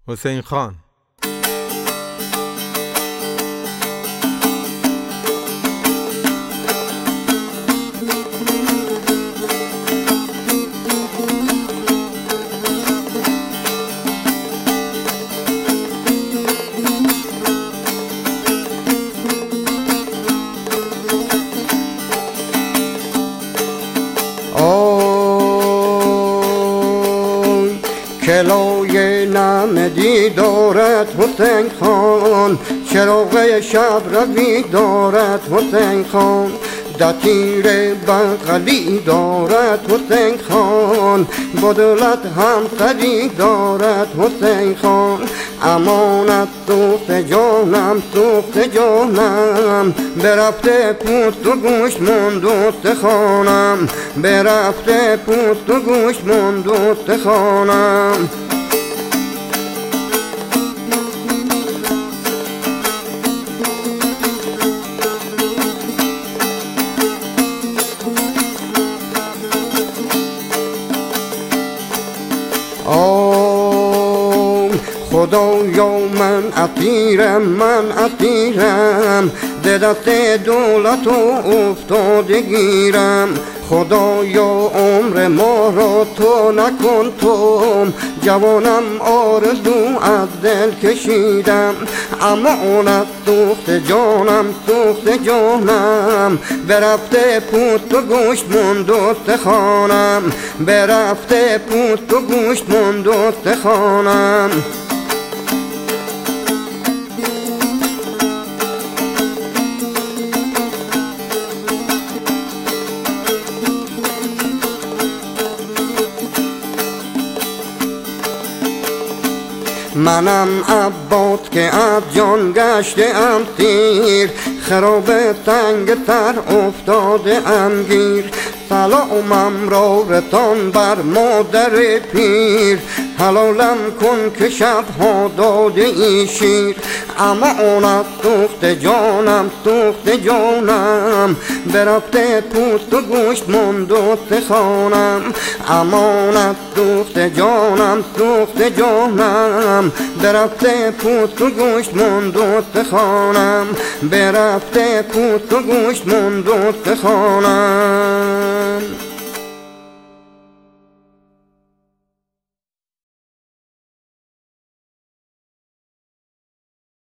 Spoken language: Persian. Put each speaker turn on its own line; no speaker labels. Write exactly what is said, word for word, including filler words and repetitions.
حسین خان.
کلای نمدی دارد حسین خان، چراغ شب روی دارد حسین خان، دتیر بغلی دارد حسین خان، با دولت همسری دارد حسین خان. امانت سوخت جانم سوخت جانم، برفته پوست و گوش ماند استخوانم، برفته پوست و گوش ماند استخوانم. خدایا من اسیرم من اسیرم، به دست دولت و افتاده گیرم. خدایا عمر ما را تو نکن توم، جوانم آرزو از دل کشیدم. امانت سوخت جانم سوخت جانم، برفته پوست و گوشت ماند استخوانم، برفته پوست و گوشت ماند استخوانم. منم عباس که از جان گشته ام سیر، خراب سنگ سر افتاده ام گیر. سلامم را رسان بر مادر پیر، حلالم کن که شبها داده ای شیر. امانت سوخت جانم سوخت جانم، برفته پوست و گوشت ماند استخوانم. امانت سوخت جانم سوخت جانم، برفته پوست و گوشت ماند استخوانم، برفته پوست و گوشت ماند استخوانم.